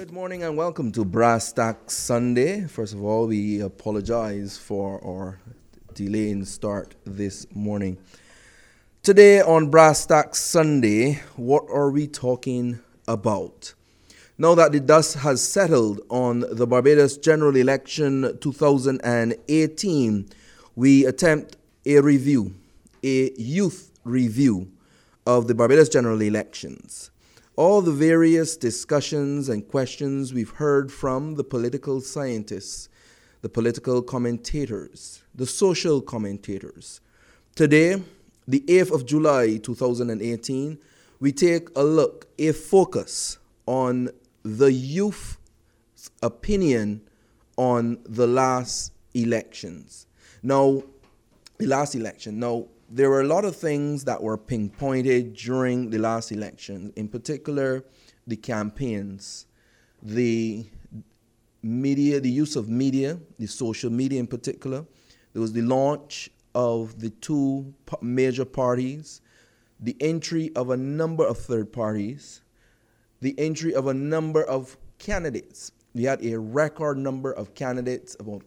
Good morning and welcome to Brass Tack Sunday. First of all, we apologize for our delay in start this morning. Today on Brass Tack Sunday, what are we talking about? Now that the dust has settled on the Barbados General Election 2018, we attempt a youth review of the Barbados General Elections. All the various discussions and questions we've heard from the political scientists, the political commentators, the social commentators. Today, the 8th of July 2018, we take a focus on the youth's opinion on the last elections. Now, there were a lot of things that were pinpointed during the last election, in particular the campaigns, the media, the use of media, the social media in particular. There was the launch of the two major parties, the entry of a number of third parties, the entry of a number of candidates. We had a record number of candidates, about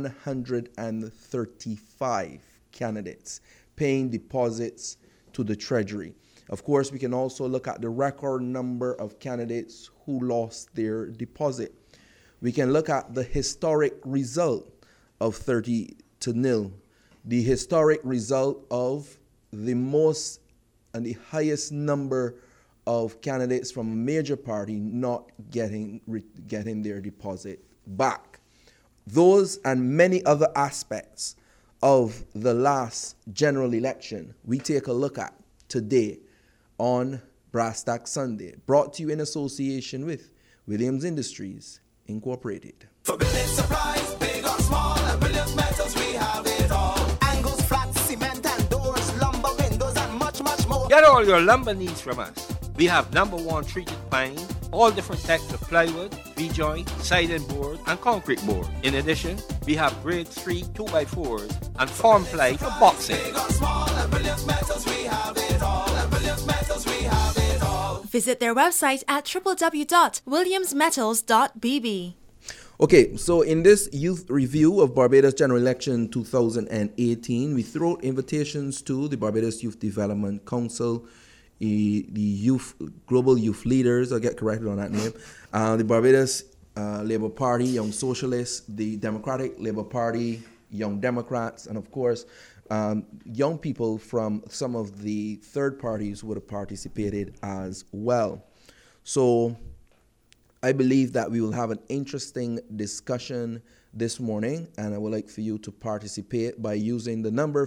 135 candidates paying deposits to the Treasury. Of course, we can also look at the record number of candidates who lost their deposit. We can look at the historic result of 30-0, the historic result of the most and the highest number of candidates from a major party not getting their deposit back. Those and many other aspects of the last general election we take a look at today on Brass Tack Sunday, brought to you in association with Williams Industries Incorporated. For building supplies, big or small, and Williams Metals, we have it all. Angles, flats, cement and doors, lumber, windows, and much, much more. Get all your lumber needs from us. We have #1 treated pine, all different types of plywood, V-joint, siding board, and concrete board. In addition, we have grade 3 2x4s and form ply for boxing. Big or small, and Williams Metals, we have it all. And Williams Metals, we have it all. Visit their website at www.williamsmetals.bb. Okay, so in this youth review of Barbados General Election 2018, we throw out invitations to the Barbados Youth Development Council, the global youth leaders, I'll get corrected on that name, the Barbados Labour Party, Young Socialists, the Democratic Labour Party, Young Democrats, and of course, young people from some of the third parties who would have participated as well. So I believe that we will have an interesting discussion this morning, and I would like for you to participate by using the number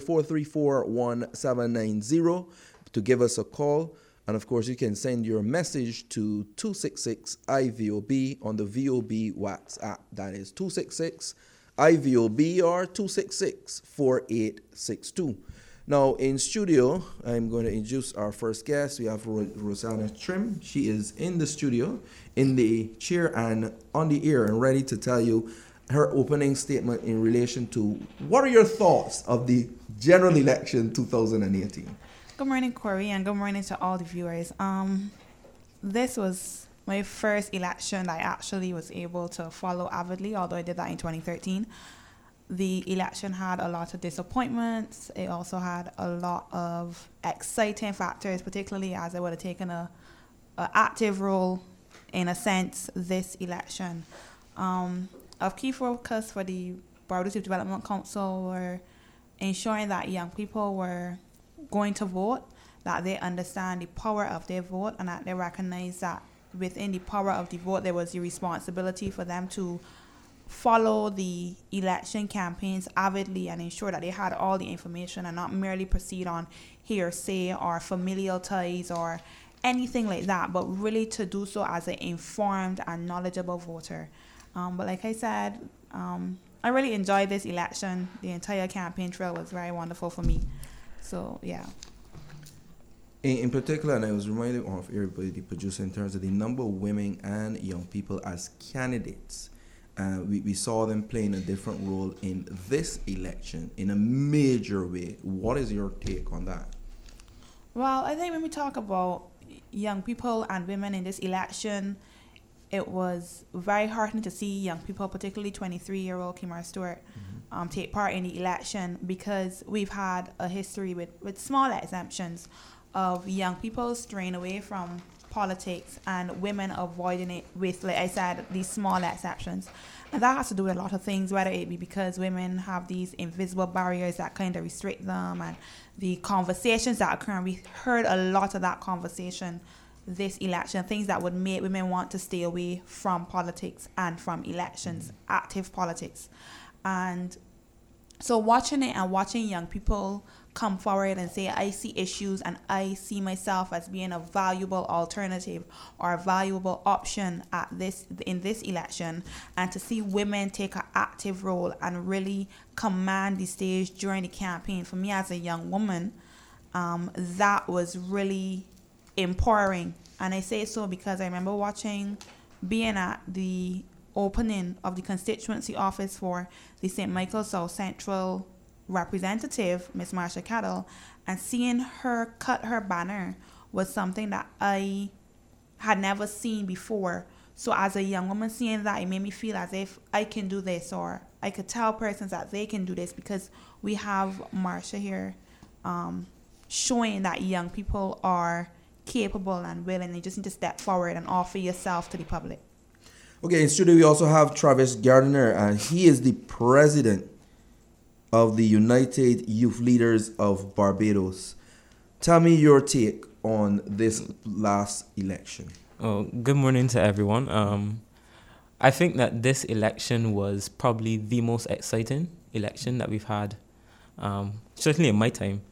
434-1790 to give us a call. And of course, you can send your message to 266-IVOB on the VOB WhatsApp. That is 266-IVOB or 266-4862. Now, in studio, I'm going to introduce our first guest. We have Rosanna Trim. She is in the studio, in the chair and on the air, and ready to tell you her opening statement in relation to what are your thoughts of the general election 2018. Good morning, Corey, and good morning to all the viewers. This was my first election I actually was able to follow avidly, although I did that in 2013. The election had a lot of disappointments. It also had a lot of exciting factors, particularly as I would have taken a active role, in a sense, this election. Of key focus for the Barbados Youth Development Council were ensuring that young people were going to vote, that they understand the power of their vote, and that they recognize that within the power of the vote there was the responsibility for them to follow the election campaigns avidly and ensure that they had all the information and not merely proceed on hearsay or familial ties or anything like that, but really to do so as an informed and knowledgeable voter. But like I said, I really enjoyed this election. The entire campaign trail was very wonderful for me. So, yeah. In particular, and I was reminded of everybody, the producer, in terms of the number of women and young people as candidates. We saw them playing a different role in this election in a major way. What is your take on that? Well, I think when we talk about young people and women in this election, it was very heartening to see young people, particularly 23-year-old Kimara Stewart, take part in the election, because we've had a history with small exemptions of young people straying away from politics and women avoiding it with, like I said, these small exceptions. And that has to do with a lot of things, whether it be because women have these invisible barriers that kind of restrict them, and the conversations that occur. And we heard a lot of that conversation this election, things that would make women want to stay away from politics and from elections, active politics. And so watching it and watching young people come forward and say, I see issues and I see myself as being a valuable alternative or a valuable option in this election, and to see women take an active role and really command the stage during the campaign, for me as a young woman, that was really empowering. And I say so because I remember being at the opening of the constituency office for the St. Michael South Central representative, Miss Marsha Cattle, and seeing her cut her banner was something that I had never seen before. So as a young woman, seeing that, it made me feel as if I can do this, or I could tell persons that they can do this, because we have Marsha here showing that young people are capable and willing. You just need to step forward and offer yourself to the public. Okay, in studio we also have Travis Gardiner, and he is the president of the United Youth Leaders of Barbados. Tell me your take on this last election. Oh, good morning to everyone. I think that this election was probably the most exciting election that we've had, certainly in my time.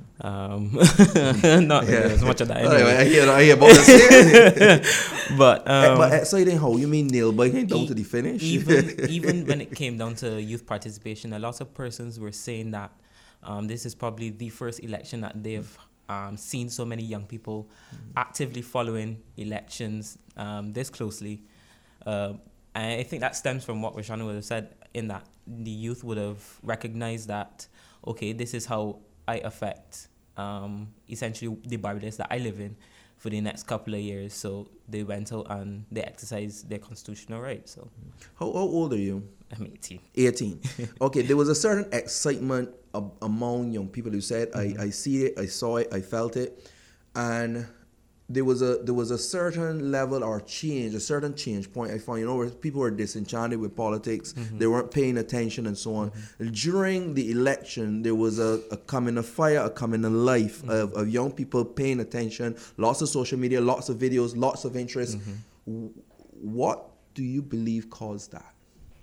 Not as much of that anyway. I hear about that. But exciting how? You mean nail biting down to the finish? Even when it came down to youth participation, a lot of persons were saying that this is probably the first election that they've seen so many young people actively following elections this closely. And I think that stems from what Roshana would have said, in that the youth would have recognized that, okay, this is how I affect essentially the Barbados that I live in for the next couple of years. So they went out and they exercised their constitutional rights. So, how old are you? I'm 18. 18. Okay, there was a certain excitement among young people who said, I see it, I saw it, I felt it, and there was a certain level or change, a certain change point I found, where people were disenchanted with politics, they weren't paying attention and so on. During the election, there was a coming of fire, a coming of life of young people paying attention, lots of social media, lots of videos, lots of interest. What do you believe caused that?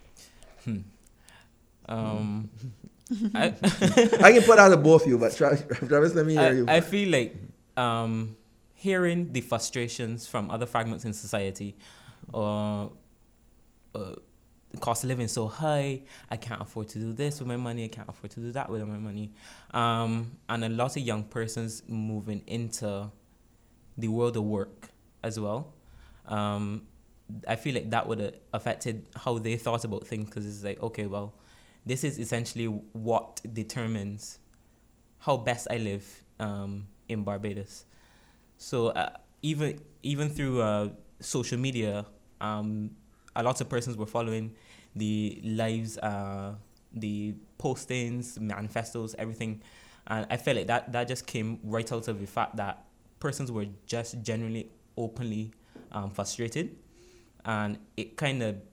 I can put out to both of you, but Travis, let me hear you. I feel like hearing the frustrations from other fragments in society, or the cost of living is so high, I can't afford to do this with my money, I can't afford to do that with my money, and a lot of young persons moving into the world of work as well. I feel like that would have affected how they thought about things, because it's like, okay, well, this is essentially what determines how best I live in Barbados. So even through social media, a lot of persons were following the lives, the postings, manifestos, everything. And I felt like that just came right out of the fact that persons were just genuinely, openly frustrated. And it kind of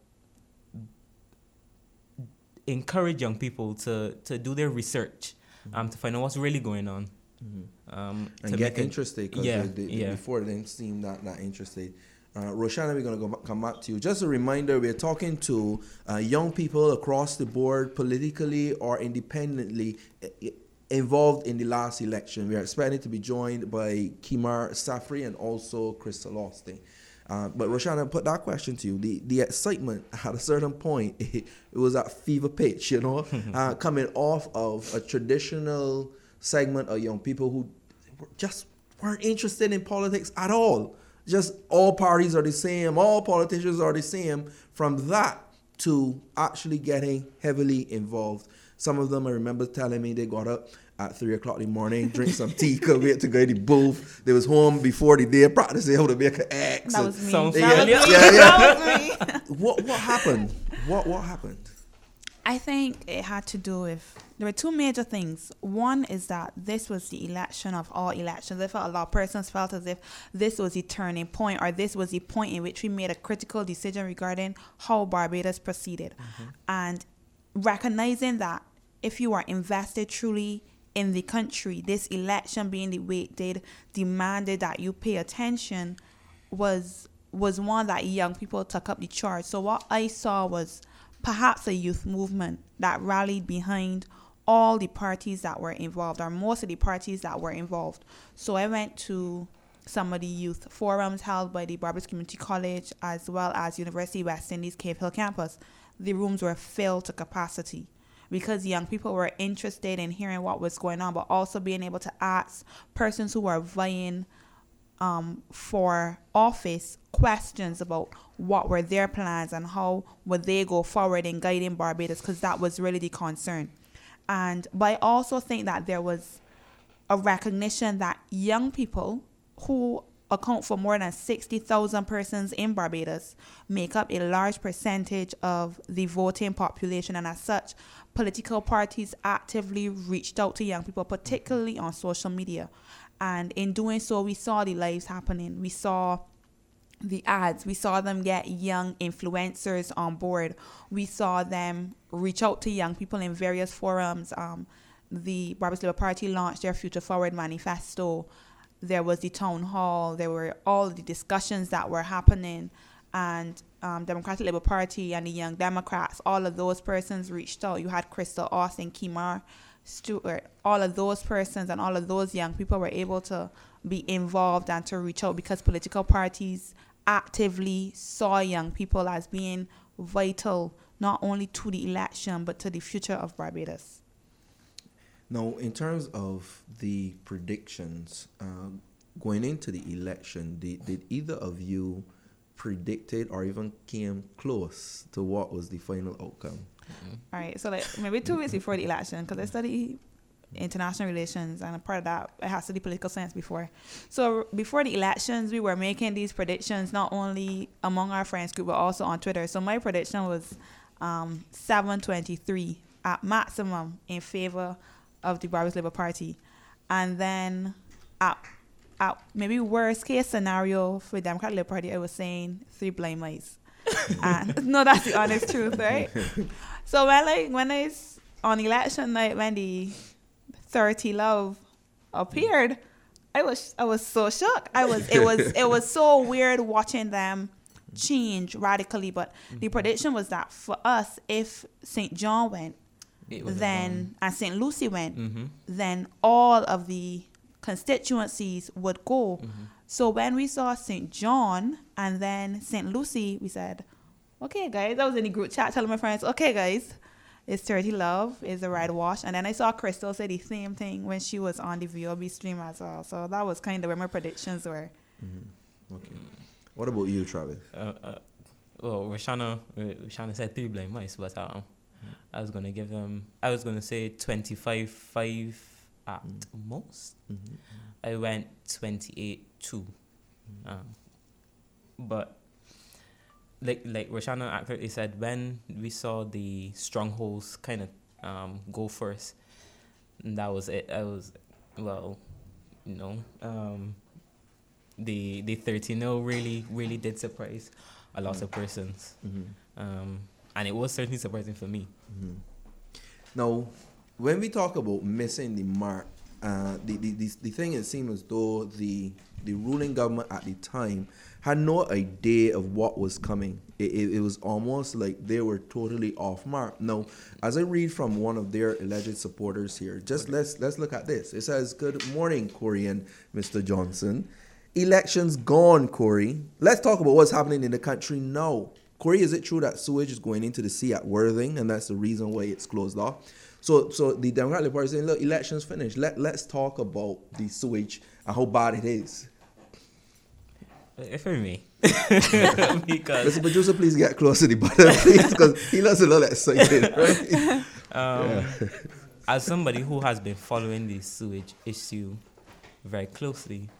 encouraged young people to do their research, to find out what's really going on. And get interested, because before they didn't seem that interested. Roshana, we're going to come back to you. Just a reminder, we're talking to young people across the board, politically or independently, involved in the last election. We are expected to be joined by Kimar Safri and also Crystal Austin. But Roshana, put that question to you. The excitement at a certain point, it was at fever pitch, coming off of a traditional segment of young people who just weren't interested in politics at all. Just all parties are the same, all politicians are the same. From that to actually getting heavily involved. Some of them, I remember telling me, they got up at 3 o'clock in the morning, drink some tea, come here to go in the booth. They was home before the day, practicing how to make an X. That was me. Sounds That was yeah, me. yeah, That was me. What happened? What happened? I think it had to do with, there were two major things. One is that this was the election of all elections. I felt a lot of persons felt as if this was the turning point, or this was the point in which we made a critical decision regarding how Barbados proceeded. And recognizing that if you are invested truly in the country, this election being the way it did, demanded that you pay attention, was one that young people took up the charge. So what I saw was perhaps a youth movement that rallied behind all the parties that were involved, or most of the parties that were involved. So I went to some of the youth forums held by the Barbados Community College as well as University West Indies Cave Hill campus. The rooms were filled to capacity because young people were interested in hearing what was going on, but also being able to ask persons who were vying for office questions about what were their plans and how would they go forward in guiding Barbados, because that was really the concern. But I also think that there was a recognition that young people, who account for more than 60,000 persons in Barbados, make up a large percentage of the voting population, and as such, political parties actively reached out to young people, particularly on social media. And in doing so, we saw the lives happening. We saw the ads. We saw them get young influencers on board. We saw them reach out to young people in various forums. The Barbados Labour Party launched their Future Forward manifesto. There was the town hall. There were all the discussions that were happening. And Democratic Labour Party and the Young Democrats, all of those persons reached out. You had Crystal Austin, Kimar Stewart, all of those persons and all of those young people were able to be involved and to reach out, because political parties actively saw young people as being vital, not only to the election, but to the future of Barbados. Now, in terms of the predictions, going into the election, did either of you predicted or even came close to what was the final outcome? All right, so like maybe 2 weeks before the election, because I study international relations, and a part of that, I had studied political science before. So before the elections, we were making these predictions not only among our friends group, but also on Twitter. So my prediction was 7-23 at maximum in favor of the Barbados Labour Party. And then at maybe worst case scenario for the Democratic Labour Party, I was saying 3 blind mice. And no, that's the honest truth, right? So when I on election night, when the 30 Love appeared, I was so shocked. It was so weird watching them change radically. But the prediction was that for us, if St. John went, then and St. Lucie went, then all of the constituencies would go. So when we saw St. John and then St. Lucie, we said, okay, guys, I was in the group chat telling my friends, okay, guys, it's 30 Love, it's the right wash. And then I saw Crystal say the same thing when she was on the VOB stream as well. So that was kind of where my predictions were. Okay. What about you, Travis? Well, Roshana said 3 blind mice, but I was going to say 25-5 at most. I went 28-2. But like Roshana accurately said, when we saw the strongholds kind of go first, that was it. The 30-0 really did surprise a lot of persons. And it was certainly surprising for me. Now, when we talk about missing the mark, the thing, it seemed as though the ruling government at the time had no idea of what was coming. It was almost like they were totally off mark. Now, as I read from one of their alleged supporters here, just let's look at this. It says, "Good morning, Corey and Mr. Johnson. Elections gone, Corey. Let's talk about what's happening in the country now. Corey, is it true that sewage is going into the sea at Worthing, and that's the reason why it's closed off?" So the Democratic Party is saying, look, elections finished. Let's talk about the sewage and how bad it is. For me. Because Mr. Producer, please get close to the button, please, because he looks a little excited, right? as somebody who has been following the sewage issue very closely,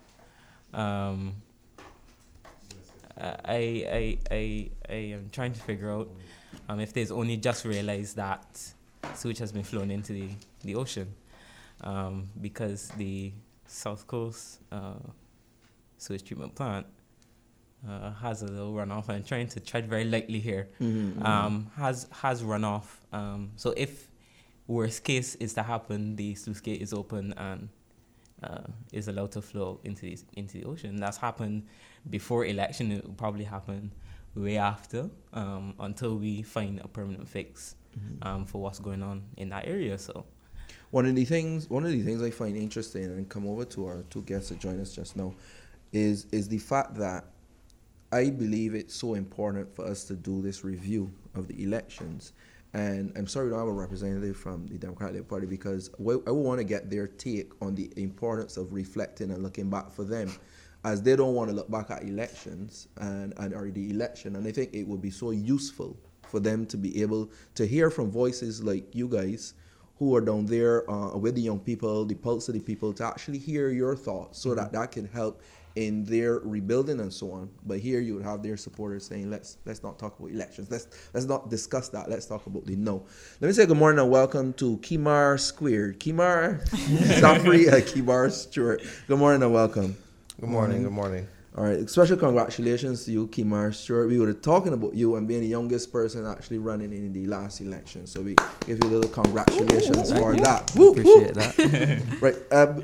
I am trying to figure out if there's only just realized that sewage has been flown into the ocean, because the South Coast sewage treatment plant has a little runoff. I'm trying to tread very lightly here. Has runoff. So if worst case is to happen, the sluice gate is open and is allowed to flow into the ocean. That's happened before election. It will probably happen way after, until we find a permanent fix for what's going on in that area. So one of the things I find interesting, and come over to our two guests that joined us just now, is the fact that I believe it's so important for us to do this review of the elections. And I'm sorry we don't have a representative from the Democratic Party, because I would want to get their take on the importance of reflecting and looking back for them, as they don't want to look back at elections and or the election. And I think it would be so useful for them to be able to hear from voices like you guys who are down there with the young people, the pulse of the people, to actually hear your thoughts, so that can help in their rebuilding and so on. But here you would have their supporters saying, let's not talk about elections. Let's not discuss that. Let's talk about the no. Let me say good morning and welcome to Kimar Squared. Kimar Safri, Kimar Stewart. Good morning and welcome. Good morning. Good morning. All right, special congratulations to you, Kimar Stewart. We were talking about you and being the youngest person actually running in the last election. So we give you a little congratulations for that. Appreciate that. Right.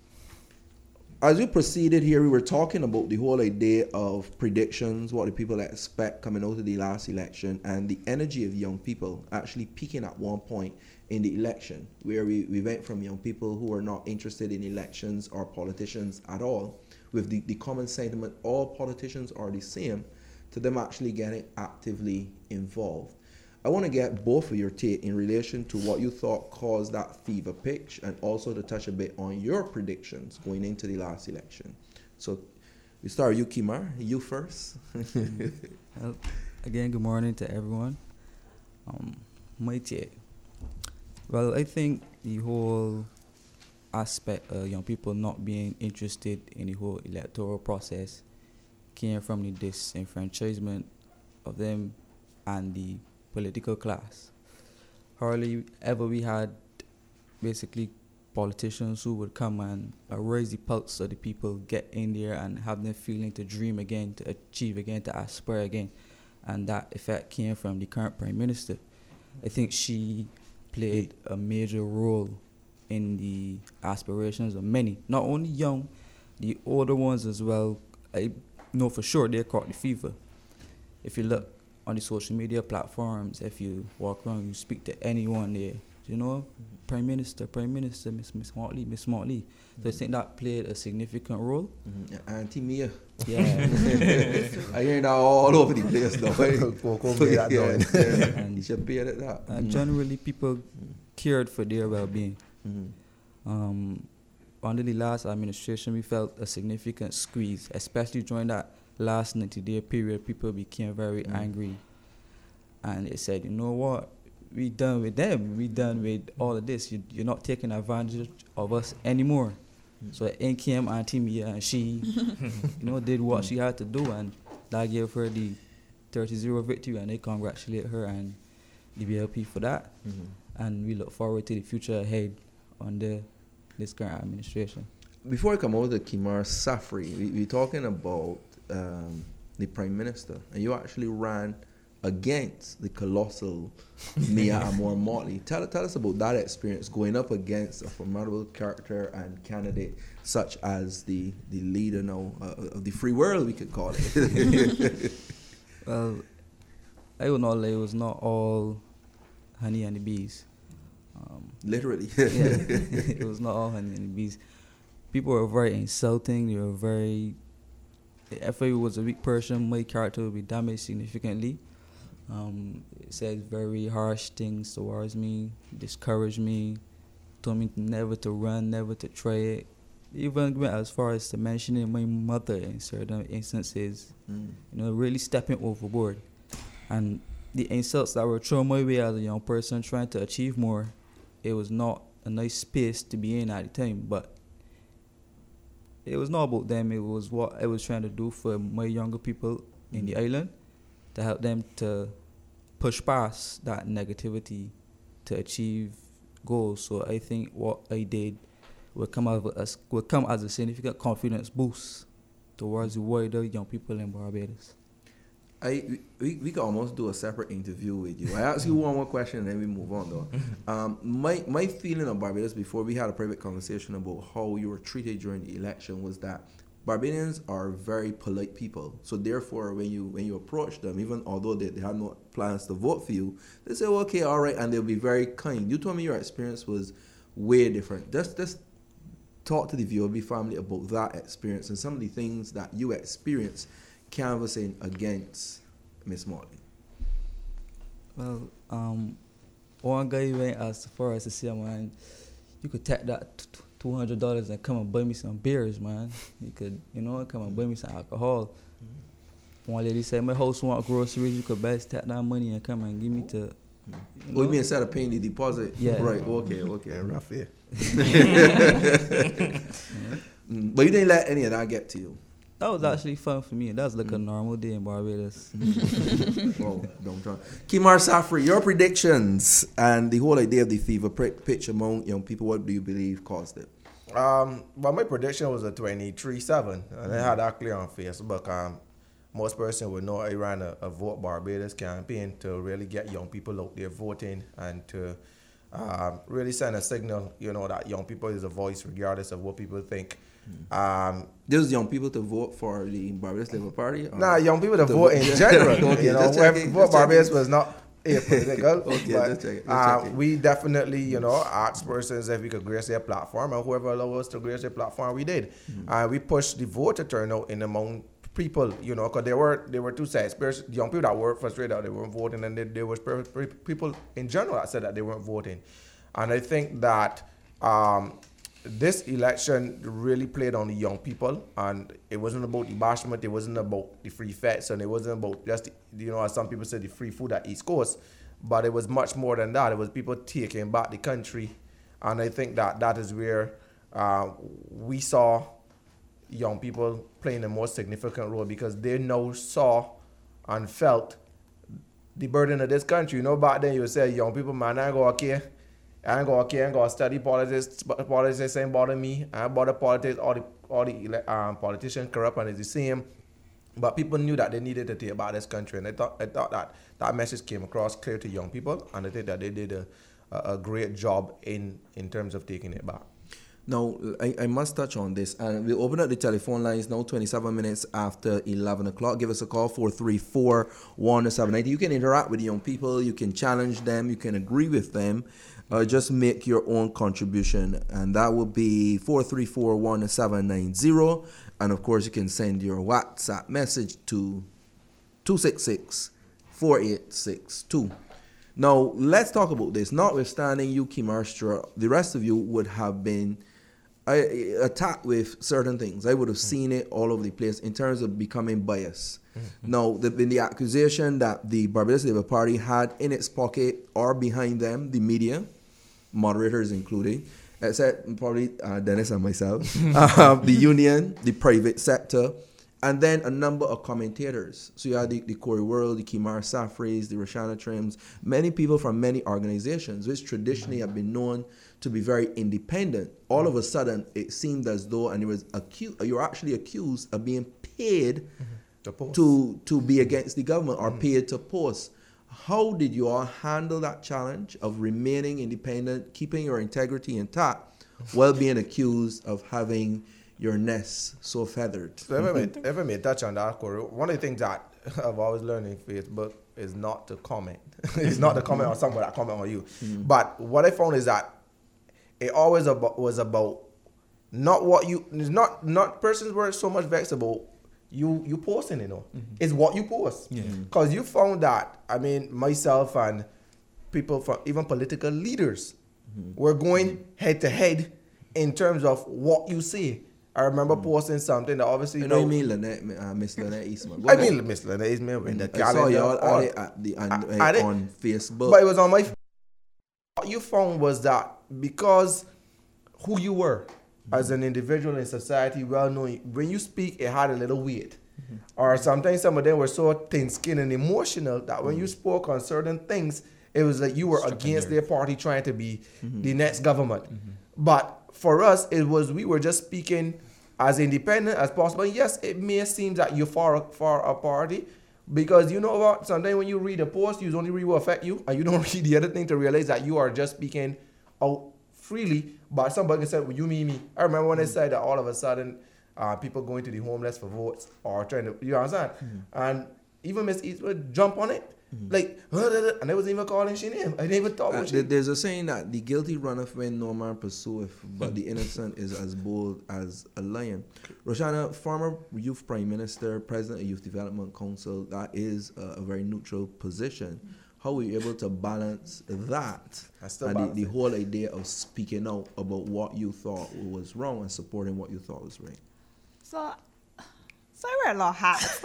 As we proceeded here, we were talking about the whole idea of predictions, what the people expect coming out of the last election, and the energy of young people actually peaking at one point in the election, where we went from young people who are not interested in elections or politicians at all, with the common sentiment, all politicians are the same, to them actually getting actively involved. I want to get both of your take in relation to what you thought caused that fever pitch, and also to touch a bit on your predictions going into the last election. So we start with you, Kimar. You first. Well, again, good morning to everyone. My take. Well, I think the whole aspect of young people not being interested in the whole electoral process came from the disenfranchisement of them and the political class. Hardly ever we had basically politicians who would come and raise the pulse of the people, get in there and have them feeling to dream again, to achieve again, to aspire again. And that effect came from the current Prime Minister. I think she played a major role in the aspirations of many, not only young, the older ones as well. I know for sure they caught the fever. If you look on the social media platforms, if you walk around, you speak to anyone there, you know, Prime Minister, Miss Motley. So I think that played a significant role. Auntie Mia. Yeah. I hear that all over the place though. And you should be at that. Generally, people cared for their well-being. Under the last administration, we felt a significant squeeze, especially during that last 90-day period. People became very angry, and they said, you know what, we done with them, we done with all of this, you're not taking advantage of us anymore. So in came Auntie Mia, and she did what she had to do, and that gave her the 30-0 victory, and they congratulate her and the BLP for that. And we look forward to the future ahead under this current administration. Before I come over to Kimar Safri, we're talking about the Prime Minister, and you actually ran against the colossal Mia Moore-Motley. Tell us about that experience, going up against a formidable character and candidate such as the leader now of the free world, we could call it. Well, I will not lie, it was not all honey and the bees. Literally. It was not all honey and the bees. People were very insulting. They were very... If I was a weak person, my character would be damaged significantly. It said very harsh things towards me, discouraged me, told me never to run, never to try it. Even went as far as to mentioning my mother in certain instances, really stepping overboard. And the insults that were thrown my way as a young person trying to achieve more, it was not a nice space to be in at the time. But it was not about them. It was what I was trying to do for my younger people in the island to help them to push past that negativity to achieve goals. So I think what I did will come as a significant confidence boost towards the wider young people in Barbados. We can almost do a separate interview with you. I ask you one more question and then we move on though. My feeling of Barbados before we had a private conversation about how you were treated during the election was that Barbadians are very polite people. So therefore when you approach them, even although they had no plans to vote for you, they say, well, okay, all right, and they'll be very kind. You told me your experience was way different. Just talk to the VOB family about that experience and some of the things that you experienced canvassing against Miss Morley. Well, one guy went as far as to say, man, you could take that $200 and come and buy me some beers, man. You could, come and buy me some alcohol. One lady said, my house want groceries, you could best take that money and come and give me to... You mean instead of paying the deposit? Yeah. Right, okay. Rough here. But you didn't let any of that get to you? That was actually fun for me. That was like a normal day in Barbados. Oh, don't try. Kimar Safri, your predictions and the whole idea of the fever pitch among young people, what do you believe caused it? Well, my prediction was a 23-7, and I had that clear on Facebook. Most person would know I ran a Vote Barbados campaign to really get young people out there voting and to really send a signal, that young people is a voice regardless of what people think. Those young people to vote for the Barbados Labour Party? Nah, young people to vote in general. Okay, Vote Barbados was not political. Okay, but, let's check it. we definitely, asked persons if we could grace their platform, and whoever allowed us to grace their platform, we did. We pushed the voter turnout in among people, because there were two sides. Young people that were frustrated that they weren't voting, and there was people in general that said that they weren't voting. And I think that this election really played on the young people, and it wasn't about the bashment, it wasn't about the free fets, and it wasn't about just, as some people say, the free food at East Coast, but it was much more than that. It was people taking back the country, and I think that is where we saw young people playing a more significant role, because they now saw and felt the burden of this country. Back then you would say, young people, man, I ain't going to study politics. Politics ain't bother me. I ain't bother politics. All the politicians corrupt and it's the same. But people knew that they needed to take back this country, and I thought that message came across clear to young people, and I think that they did a great job in terms of taking it back. Now, I must touch on this, and we'll open up the telephone lines now, 27 minutes after 11 o'clock. Give us a call, 434-1790. You can interact with young people, you can challenge them, you can agree with them, just make your own contribution, and that will be 434-1790. And of course, you can send your WhatsApp message to 266-4862. Now, let's talk about this. Notwithstanding you, Kimarstra, the rest of you would have been attacked with certain things. I would have seen it all over the place in terms of becoming biased. Now, the accusation that the Barbados Labour Party had in its pocket or behind them, the media, moderators included, except probably Dennis and myself, the union, the private sector, and then a number of commentators. So you had the Corey World, the Kimar Safris, the Roshana Trims, many people from many organizations, which traditionally have been known to be very independent. All of a sudden, it seemed as though, and you were actually accused of being paid to be against the government or paid to post. How did you all handle that challenge of remaining independent, keeping your integrity intact, while being accused of having your nest so feathered? So if I may touch on that, Corey, one of the things that I've always learned in Facebook is not to comment. It's not to comment on someone that comment on you. But what I found is that it always was about not what you, not persons were so much vexed about you posting, It's what you post. Because you found that, myself and people from even political leaders were going head to head in terms of what you say. I remember posting something that obviously... You mean Lynette, Miss Lynette Eastman. I mean Miss Lynette Eastman with the calendar. I saw y'all on Facebook. But it was on my... What you found was that because who you were as an individual in society, well known, when you speak, it had a little weight. Or sometimes some of them were so thin-skinned and emotional that when you spoke on certain things, it was like you were against their party trying to be the next government. But for us, we were just speaking as independent as possible. Yes, it may seem that you're far a party, because you know what, sometimes when you read a post, you only read what affect you, and you don't read the other thing to realize that you are just speaking out freely. But somebody said, well, you mean me. I remember when they said that all of a sudden, people going to the homeless for votes or trying to, you understand? And even Miss East would jump on it. Like, and they wasn't even calling she name. I didn't even talk about she. There's a saying that the guilty runneth when no man pursueth, but the innocent is as bold as a lion. Roshana, former youth prime minister, president of Youth Development Council, that is a very neutral position. How were you able to balance that and the whole idea of speaking out about what you thought was wrong and supporting what you thought was right? So I wear a lot of hats.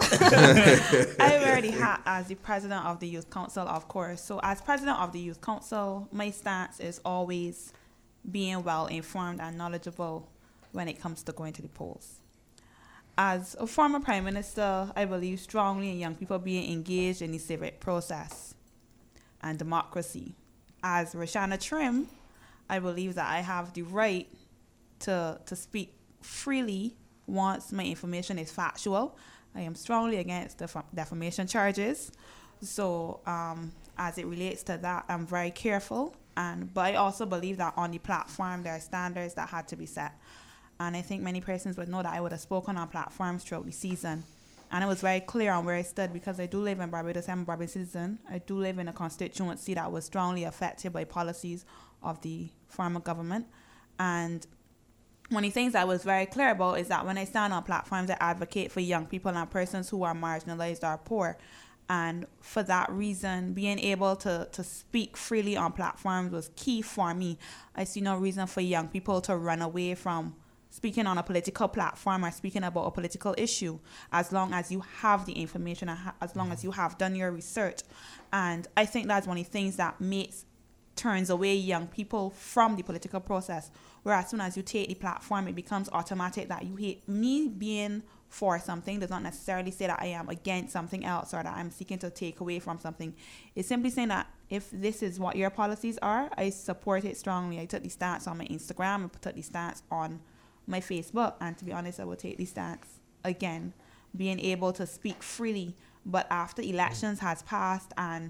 I wear the hat as the president of the Youth Council, of course. So as president of the Youth Council, my stance is always being well informed and knowledgeable when it comes to going to the polls. As a former prime minister, I believe strongly in young people being engaged in the civic process and democracy. As Roshana Trim, I believe that I have the right to speak freely once my information is factual. I am strongly against the defamation charges. So as it relates to that, I'm very careful. But I also believe that on the platform, there are standards that had to be set. And I think many persons would know that I would have spoken on platforms throughout the season. And I was very clear on where I stood, because I do live in Barbados. I'm a Barbados citizen. I do live in a constituency that was strongly affected by policies of the former government. And one of the things I was very clear about is that when I stand on platforms, I advocate for young people and persons who are marginalized or poor. And for that reason, being able to speak freely on platforms was key for me. I see no reason for young people to run away from speaking on a political platform or speaking about a political issue, as long as you have the information, as long as you have done your research. And I think that's one of the things that turns away young people from the political process, where as soon as you take the platform, it becomes automatic that you hate. Me being for something does not necessarily say that I am against something else or that I'm seeking to take away from something. It's simply saying that if this is what your policies are, I support it strongly. I took the stance on my Instagram, I took the stance on my Facebook, and to be honest, I will take the stance again, being able to speak freely. But after elections has passed and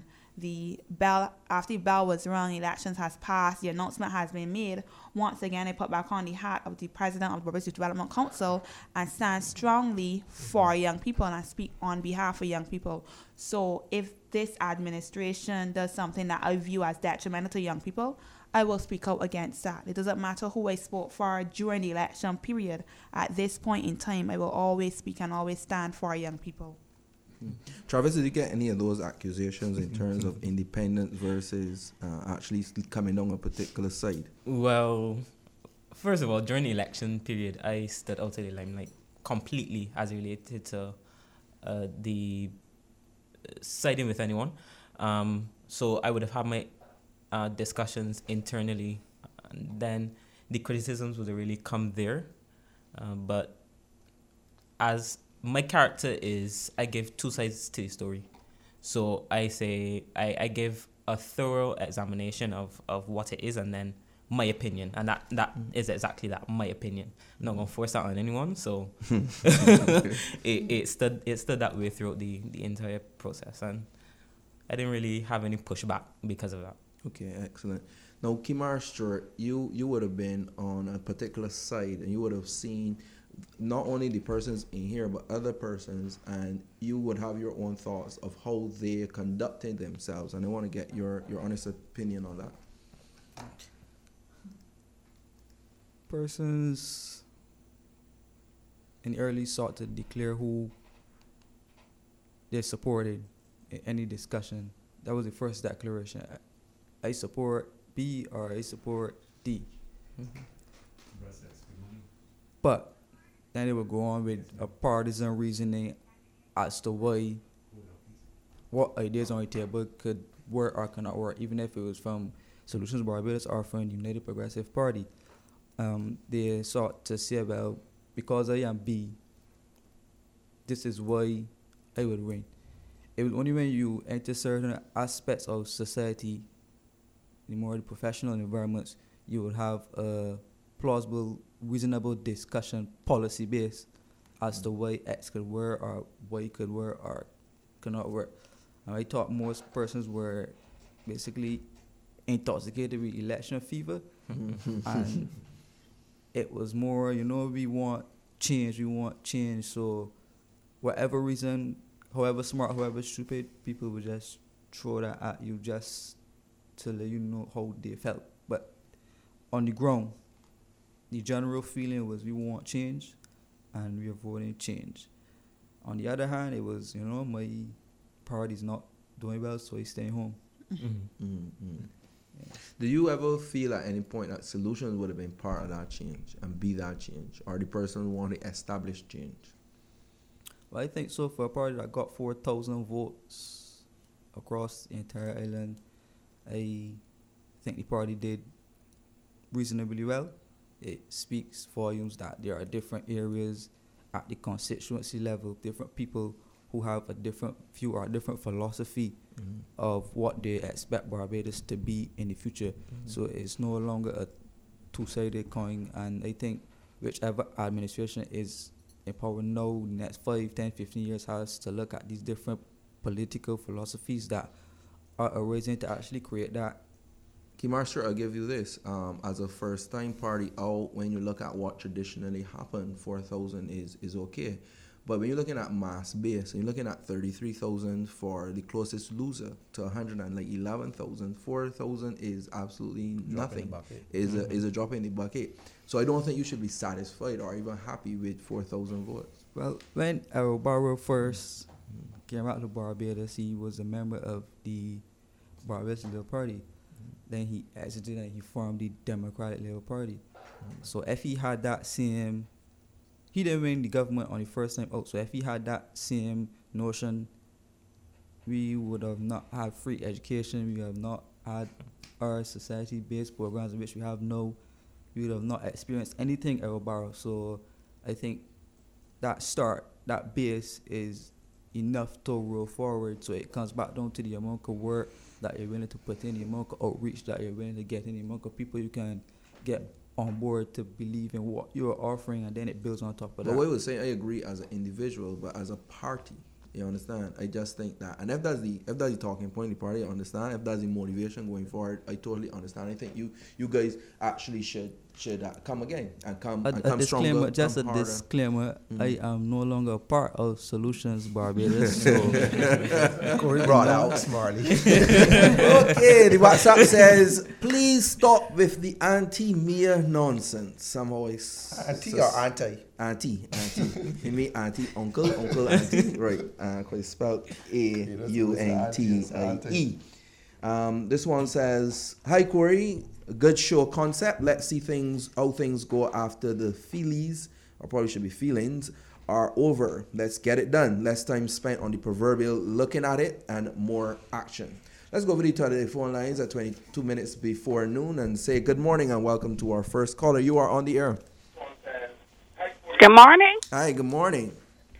after the bell was rung, elections has passed, the announcement has been made, once again I put back on the hat of the president of the Barbados Youth Development Council and stand strongly for young people, and I speak on behalf of young people. So if this administration does something that I view as detrimental to young people, I will speak out against that. It doesn't matter who I spoke for during the election period. At this point in time, I will always speak and always stand for young people. Travis, did you get any of those accusations in terms of independence versus actually coming down a particular side? Well, first of all, during the election period, I stood out of the limelight completely as related to the siding with anyone. So I would have had my discussions internally, and then the criticisms would really come there. But as my character is, I give two sides to the story. So I say, I give a thorough examination of what it is, and then my opinion. And that is exactly that, my opinion. I'm not going to force that on anyone. So it stood that way throughout the entire process. And I didn't really have any pushback because of that. Okay, excellent. Now, Kimar Stewart, you would have been on a particular side, and you would have seen not only the persons in here, but other persons, and you would have your own thoughts of how they conducted themselves. And I want to get your honest opinion on that. Persons in the early sought to declare who they supported in any discussion. That was the first declaration. I support B or I support D. Mm-hmm. But then they would go on with a partisan reasoning as to why what ideas on the table could work or cannot work, even if it was from Solutions Barbados offering United Progressive Party. They sought to say, well, because I am B, this is why I will win. It was only when you enter certain aspects of society, the more the professional environments, you will have a plausible, reasonable discussion, policy based, as to why X could work or Y could work or cannot work. And I thought most persons were basically intoxicated with election fever, and it was more, we want change. So whatever reason, however smart, however stupid, people would just throw that at you just to let you know how they felt. But on the ground, the general feeling was we want change, and we are voting change. On the other hand, it was, my party's not doing well, so he's staying home. Yeah. Do you ever feel at any point that Solutions would have been part of that change and be that change, or the person who want to establish change? Well, I think so. For a party that got 4,000 votes across the entire island, I think the party did reasonably well. It speaks volumes that there are different areas at the constituency level, different people who have a different view or a different philosophy of what they expect Barbados to be in the future. So it's no longer a two-sided coin, and I think whichever administration is in power now, the next 5, 10, 15 years has to look at these different political philosophies that are arising to actually create that. Master, I'll give you this. As a first-time party out, when you look at what traditionally happened, 4,000 is okay. But when you're looking at mass base, and you're looking at 33,000 for the closest loser to 111,000, 4,000 is absolutely nothing. Is a drop in the bucket. So I don't think you should be satisfied or even happy with 4,000 votes. Well, when Errol Barrow first came out to Barbados, he was a member of the Barbados Labour Party. Then he exited and he formed the Democratic Labour Party. So if he had that same, he didn't win the government on the first time out. So if he had that same notion, we would have not had free education. We would have not had our society-based programs in which we have now. We would have not experienced anything Errol Barrow. So I think that start, that base is enough to roll forward. So it comes back down to the amount of work that you're willing to put in, the amount of outreach that you're willing to get in, the amount of people you can get on board to believe in what you're offering, and then it builds on top of that. But what I was saying, I agree as an individual, but as a party, you understand? I just think that, and if that's the talking point, the party, I understand. If that's the motivation going forward, I totally understand. I think you guys actually should come again and come stronger. Just a disclaimer, I am no longer a part of Solutions Barbados. So Corey brought out smartly. Okay, the WhatsApp says, please stop with the anti-Mia nonsense. I'm always Auntie or auntie? Auntie. He mean auntie, uncle, auntie. Right, because it's spelled A-U-N-T-I-E. This one says, hi Corey, a good show concept. Let's see how things go after the feelies, or probably should be feelings, are over. Let's get it done. Less time spent on the proverbial looking at it and more action. Let's go over to the phone lines at 22 minutes before noon and say good morning and welcome to our first caller. You are on the air. Good morning. Hi, good morning.